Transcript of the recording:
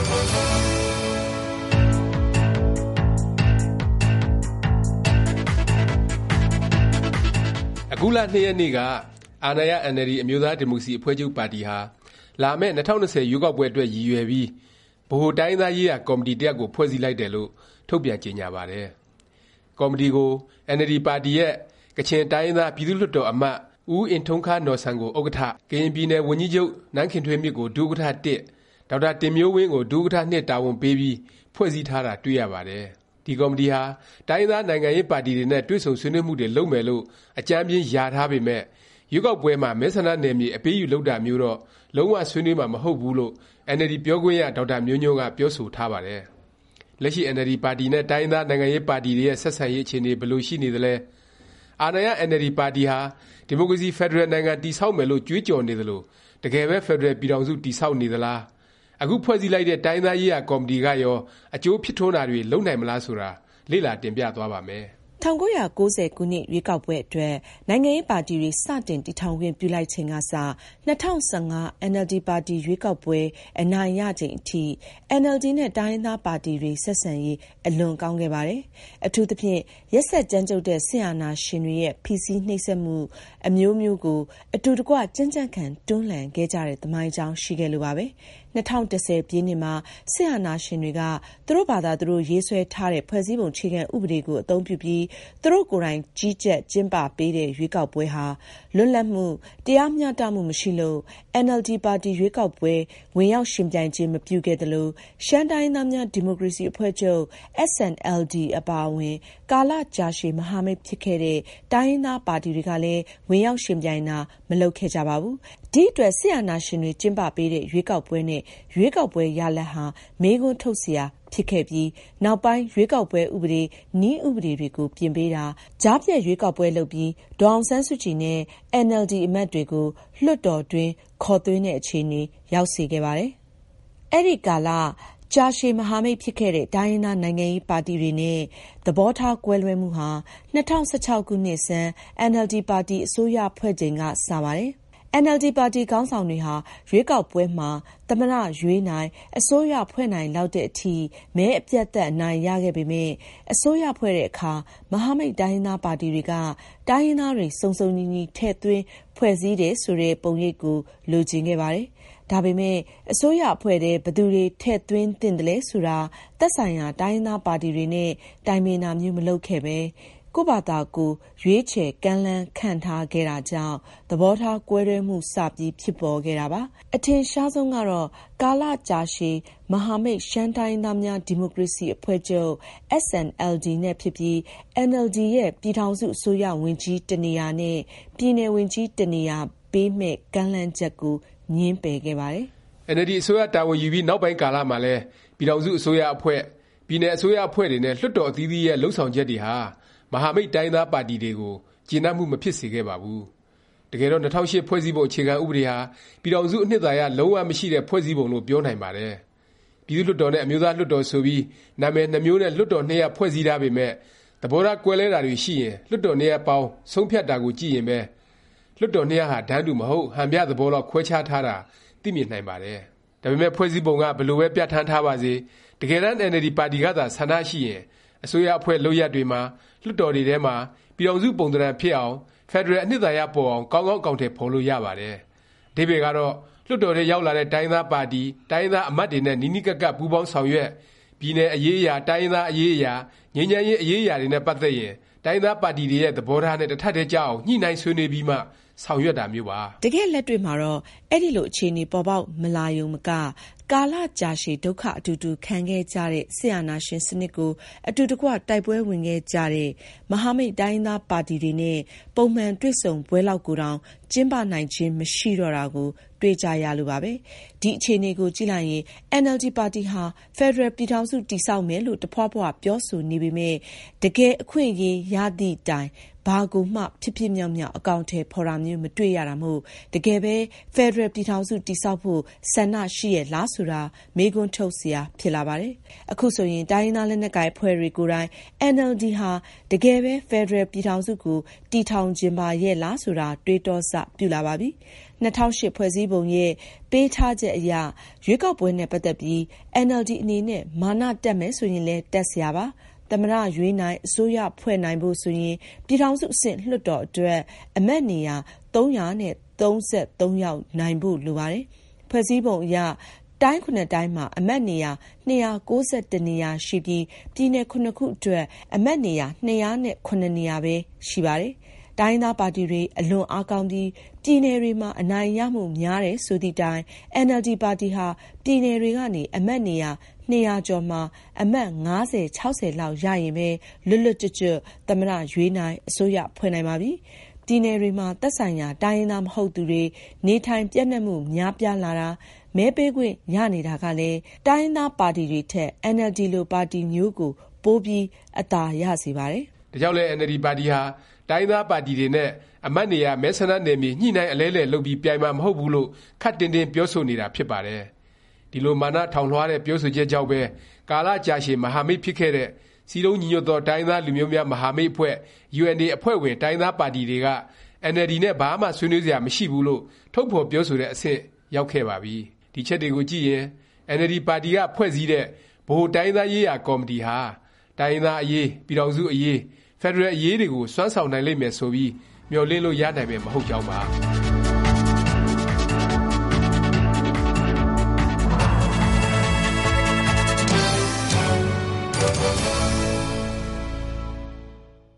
အခုလ2ရက်နေ့ကအာဏာရ NLD အမျိုးသားဒီမိုကရေစီအဖွဲ့ချုပ်ပါတီဟာလာမယ့်2020ရွေးကောက်ပွဲအတွက်ရည်ရွယ်ပြီးဗဟိုတိုင်းသားရေးရာကော်မတီတစ်ရပ်ကိုဖွဲ့စည်းလိုက်တယ်လို့ထုတ်ပြန်ကြေညာပါတယ်။ကော်မတီကို NLD ပါတီရဲ့ကချင်တိုင်းသားပြည်သူ့လွှတ်တော်အမတ်ဦးအင်ထုံးခါနော်ဆန်ကိုဥက္ကဋ္ဌ၊ကရင်ပြည်နယ်ဝန်ကြီးချုပ်နန်းခင်ထွေးမြင့်ကိုဒုဥက္ကဋ္ဌ1ဒေါက်တာတင်မျိုးဝင်းကိုဒုဥက္ကဋ္ဌ2တာဝန်ပေးပြီးဖွဲ့စည်းထားတာတွေ့ရပါတယ်။ဒီကော်မတီဟာတိုင်းသားနိုင်ငံရေးပါတီတွေနဲ့တွေ့ဆုံဆွေးနွေးမှုတွေလုပ်မယ်လို့အကြမ်းပြင်းယာထားပေမဲ့ရွေးကောက်ပွဲမှာမဲဆန္ဒနယ်မြေအပေးယူလုပ်တာမျိုးတော့လုံးဝဆွေးနွေးမှာမဟုတ်ဘူးလို့ NLD ပြောခွင့်ရဒေါက်တာမျိုးညွန့်ကပြောဆိုထားပါတယ်။လက်ရှိ NLD ပါတီနဲ့တိုင်းသားနိုင်ငံရေးပါတီတွေရဲ့ဆက်ဆံရေးအခြေအနေဘယ်လိုရှိနေသလဲ၊အာဏာရ NLD ပါတီဟာဒီမိုကရေစီဖက်ဒရယ်နိုင်ငံတည်ဆောက်မယ်လို့ကြွေးကြော်နေသလိုတကယ်ပဲဖက်ဒရယ်ပြည်ထောင်စုတည်ဆောက်နေသလား၊အခုဖွဲ့စည်းလိုက်တဲ့တိုင်းသားရေးရာကော်မတီကရောအကျိုးဖြစ်ထွန်းတာတွေလုပ်နိုင်မလားဆိုတာလေ့လာတင်ပြသွားပါမယ်။ 1990 ခုနှစ်ရွေးကောက်ပွဲအတွက်နိုင်ငံရေးပါတီတွေစတင်တည်ထောင်ခွင့်ပြုလိုက်ချိန်ကစ2015 NLD ပါတီရွေးကောက်ပွဲအနိုင်ရချိန်အထိ NLD နဲ့တိုင်းရင်းသားပါတီတွေဆက်ဆံရေးအလွန်ကောင်းခဲ့ပါတယ်။အထူးသဖြင့်ရက်စက်ကြမ်းကြုတ်တဲ့စစ်အာဏာရှင်တွေရဲ့ဖိစီးနှိပ်စက်မှုအမျိုးမျိုးကိုအတူတကွကြံ့ကြံ့ခံတွန်းလှန်ခဲ့ကြတဲ့သမိုင်းကြောင်းရှိခဲ့လို့ပါပဲ။2010 ပြည့်နှစ်မှာစစ်အာဏာရှင်တွေကသူတို့ဘာသာသူတို့ရေးဆွဲထားတဲ့ဖွဲ့စည်းပုံအခြေခံဥပဒေကိုအသုံးပြုပြီးသူတို့ကိုယ်တိုင်ကြီးကြပ်ကျင်းပပေးတဲ့ရွေးကောက်ပွဲဟာလွတ်လပ်မှုတရားမျှတမှုမရှိလို့ NLD ပါတီရွေးကောက်ပွဲဝင်ရောက်ရှင်ပြိုင်ခြင်းမပြုခဲ့သလိုရှမ်းတိုင်းသားများဒီမိုကရေစီအဖွဲ့ချုပ် SNLD အပါအဝင်ကာလကြာရှည်မဟာမိတ်ဖြစ်ခဲ့တဲ့တိုင်းရင်းသားပါတီတွေကလည်းဝင်ရောက်ရှင်ပြိုင်တာမလုပ်ခဲ့ကြပါဘူး။ဒီအတွက်စစ်အာဏာရှင်တွေကျင်းပပေးတဲ့ရွေးကောက်ပွဲနဲ့ရွေးကောက်ပွဲရလဒ်ဟာမေးခွန်းထုတ်စရာဖြစ်ခဲ့ပြီးနောက်ပိုင်းရွေးကောက်ပွဲဥပဒေနည်းဥပဒေတွေကိုပြင်ပေးတာကြားဖြတ်ရွေးကောက်ပွဲလုပ်ပြီးဒေါ်အောင်ဆန်းစုကြည်နဲ့ NLD အမတ်တွေကိုလွှတ်တော်တွင်းခေါ်သွင်းတဲ့အခြေအနေရောက်စေခဲ့ပါတယ်။အဲ့ဒီကာလကြာရှည်မဟာမိတ်ဖြစ်ခဲ့တဲ့တိုင်းရင်းသားနိုင်ငံရေးပါတီတွေနဲ့သဘောထားကွဲလွဲမှုဟာ2016ခုနှစ်ဆန်း NLD ပါတီအစိုးရဖွဲ့ချိန်ကစပါတယ်။ NLD ပါတီခေါင်းဆောင်တွေဟာရွေးကောက်ပွဲမှာသမ္မတရွေးနိုင်အစိုးရဖွဲ့နိုင်လောက်တဲ့အထိမဲအပြတ်သက်အနိုင်ရခဲ့ပေမဲ့အစိုးရဖွဲ့တဲ့အခါမဟာမိတ်တိုင်းရင်းသားပါတီတွေကတိုင်းရင်းသားတွေစုံစုံညီညီထည့်သွင်းဖွဲ့စည်းတယ်ဆိုတဲ့ပုံရိပ်ကိုလိုချင်ခဲ့ပါတယ်။ဒါပေမဲ့အစိုးရအဖွဲ့တဲ့ဘယ်သူတွေထည့်သွင်းသင့်တယ်လဲဆိုတာသက်ဆိုင်ရာတိုင်းရင်းသားပါတီတွေနဲ့တိုင်ပင်တာမျိုးမလုပ်ခဲ့ပဲကိုယ့်ဘာသာကိုရွေးချယ်ကမ်းလှမ်းခန့်ထားခဲ့တာကြောင့်သဘောထားကွဲလွဲမှုစပြီးဖြစ်ပေါ်ခဲ့တာပါအထင်ရှားဆုံးကတော့ကာလကြာရှည်မဟာမိတ်ရှမ်းတိုင်းသားများဒီမိုကရေစီအဖွဲ့ချုပ် SNLD နဲ့ဖြစ်ပြီး NLD ရဲ့ပြည်ထောင်စုအစိုးရဝင်ကြီးတနေရာနဲ့ပြည်နယ်ဝင်ကြီးတနေရာပေးမဲ့ကမ်းလှမ်းချက်ကိုငြင်းပယ်ခဲ့ပါတယ် NLD အစိုးရတာဝန်ယူပြီးနောက်ပိုင်းကာလမှာလဲပြည်ထောင်စုအစိုးရအဖွဲ့ပြည်နယ်အစိုးရအဖွဲ့တွေနဲ့လွှတ်တော်အသီးသီးရဲ့လှုပ်ဆောင်ချက်တွေဟာမဟာမိတ်တိုင်းသားပါတီတွေကိုကျေနပ်မှုမဖြစ်စေခဲ့ပါဘူး။တကယ်တော့2008ဖွဲ့စည်းပုံအခြေခံဥပဒေဟာပြည်ထောင်စုအနှစ်သာရလုံးဝမရှိတဲ့ဖွဲ့စည်းပုံလို့ပြောနိုင်ပါတယ်။ပြည်သူ့လွှတ်တော်နဲ့အမျိုးသားလွှတ်တော်ဆိုပြီးနာမည်2မျိုးနဲ့လွှတ်တော်2ရပ်ဖွဲ့စည်းထားပေမဲ့သဘောထားကွဲလဲတာတွေရှိရင်လွှတ်တော်2ရပ်ပေါင်းဆုံးဖြတ်တာကိုကြည့်ရင်ပဲလွှတ်တော်2ရပ်ဟာတန်းတူမဟုတ်ဟန်ပြသဘောလောက်ခွဲခြားထားတာသိမြင်နိုင်ပါတယ်။ဒါပေမဲ့ဖွဲ့စည်းပုံကဘယ်လိုပဲပြဋ္ဌာန်းထားပါစေတကယ်တမ်း NLD ပါတီကသာဆန္ဒရှိရင်အစိုးရအဖွဲ့လုပ်ရပ်တွေမှာလွှတ်တော်တွေထဲမှာပြည်ထောင်စုပုံသဏ္ဍာန်ဖြစ်အောင်ဖက်ဒရယ်အနှစ်သာရပေါ်အောင်ကောင်းကောင်းအကောင်အထည်ဖော်လို့ရပါတယ်။အဓိပ္ပါယ်ကတော့လွှတ်တော်ထဲရောက်လာတဲ့တိုင်းသားပါတီတိုင်းသားအမတ်တွေနဲ့နီးနီးကပ်ကပ်ပူးပေါင်းဆောင်ရွက်ပြည်နယ်အရေးအရာတိုင်းရင်းသားအရေးအရာငြိမ်းချမ်းရေးအရေးအရာတွေနဲ့ပတ်သက်ရင်တိုင်းသားပါတီတွေရဲ့သဘောထားနဲ့တစ်ထပ်တည်းကြအောင်ညှိနှိုင်းဆွေးနွေးပြီးမှဆောင်ရွက်တာမျိုးပါတကယ်လက်တွေ့မှာတော့အဲ့ဒီလိုအခြေအနေပေါ်ပေါက်မလာယုံမကကာလကြာရှည်ဒုက္ခအတူတူခံခဲ့ကြတဲ့ဆရာနာရှင်စနစ်ကိုအတူတကွတိုက်ပွဲဝင်ခဲ့ကြတဲ့မဟာမိတ်တိုင်းသားပါတီတွေနဲ့ပုံမှန်တွေ့ဆုံပွဲလောက်ကိုတောင်ကျင်းပနိုင်ခြင်းမရှိတော့တာကိုတွေ့ကြရလို့ပါပဲဒီအခြေအနေကိုကြည့်လိုက်ရင် NLD ပါတီဟာဖက်ဒရယ်ပြည်ထောင်စုတည်ဆောက်မယ်လို့တဖွာဖွာပြောဆိုနေပေမဲ့တကယ်အခွင့်အရေးရသည့်တိုင်ဘာကိုမှဖြစ်ဖြစ်မြောက်မြောက်အကောင်အထည်ဖော်တာမျိုးမတွေ့ရတာမို့တကယ်ပဲဖက်ဒရယ်ပြည်ထောင်စုတည်ဆောက်ဖို့ဆန္ဒရှိရဲ့လားဆိုတာမေးခွန်းထုတ်စရာဖြစ်လာပါတယ်။အခုဆိုရင်တိုင်းရင်းသားလက်နက်ကိုင်အဖွဲ့တွေကိုယ်တိုင် NLD ဟာတကယ်ပဲဖက်ဒရယ်ပြည်ထောင်စုကိုတည်ထောင်ခြင်းပါရဲ့လားဆိုတာတွေးတောစပြုလာပါပြီ။2008ဖွဲ့စည်းပုံရဲ့ပေးထားချက်အရရွေးကောက်ပွဲနဲ့ပတ်သက်ပြီး NLD အနေနဲ့မာနတက်မယ်ဆိုရင်လည်းတက်เสียပါသမ္မတရွေးနိုင်အစိုးရဖွဲ့နိုင်ဖို့ဆိုရင်ပြည်ထောင်စုအဆင့်လွှတ်တော်အတွက်အမတ်နေရာ333ယောက်နိုင်ဖို့လိုပါတယ်ဖွဲ့စည်းပုံအရတိုင်း9တိုင်းမှာအမတ်နေရာ291နေရာရှိပြီးပြည်နယ်9ခုအတွက်အမတ်နေရာ209နေရာပဲရှိပါတယ်တိုင်းသားပါတီတွေအလွန်အားကောင်းပြီးပြည်နယ်တွေမှာအနိုင်ရမှုများတယ်ဆိုသည့်တိုင် NLD ပါတီဟာပြည်နယ်တွေကနေအမတ်နေရာ200ကျော်မှာအမတ်50-60လောက်ရရင်ပဲလွတ်လွတ်ကျွတ်ကျွတ်သမ္မတရွေးနိုင်အစိုးရဖွဲ့နိုင်ပါပြီပြည်နယ်တွေမှာသက်ဆိုင်ရာတိုင်းရင်းသားမဟုတ်သူတွေနေထိုင်ပြည့်နှက်မှုများပြားလာတာမဲပေးခွင့်ရနေတာကလည်းတိုင်းရင်းသားပါတီတွေထက် NLD လိုပါတီမျိုးကိုပိုပြီးအသာရစေပါတယ်။ဒါကြောင့်လဲ NLD ပါတီဟာတိုင်းသားပါတီတွေနဲ့အမတ်နေရာမဲဆန္ဒနယ်မြေညှိနှိုင်းအလဲလှယ်လုပ်ပြီးပြိုင်မှာမဟုတ်ဘူးလို့ခပ်တင်းတင်းပြောဆိုနေတာဖြစ်ပါတယ်။ဒီလိုမာနထောင်လွှားတဲ့ပြောဆိုချက်ကြောင့်ပဲကာလကြာရှည်မဟာမိတ်ဖြစ်ခဲ့တဲ့စီလုံးညီညွတ်သောတိုင်းသားလူမျိုးများမဟာမိတ်အဖွဲ့ UNA အဖွဲ့ဝင်တိုင်းသားပါတီတွေက NLD နဲ့ဘာမှဆွေးနွေးစရာမရှိဘူးလို့ထုတ်ဖော်ပြောဆိုတဲ့အဆင့်ရောက်ခဲ့ပါပြီ။ဒီချက်တွေကိုကြည့်ရင် NLD ပါတီကဖွဲ့စည်းတဲ့ဗဟိုတိုင်းသားရေးရာကော်မတီဟာတိုင်းသားအရေးပြည်ထောင်စုအရေးဖက်ဒရယ်အရေးတွေကိုစွမ်းဆောင်နိုင်လိမ့်မယ်ဆိုပြီးမျှော်လင့်လို့ရနိုင်မယ်မဟုတ်ကြောင်းပါ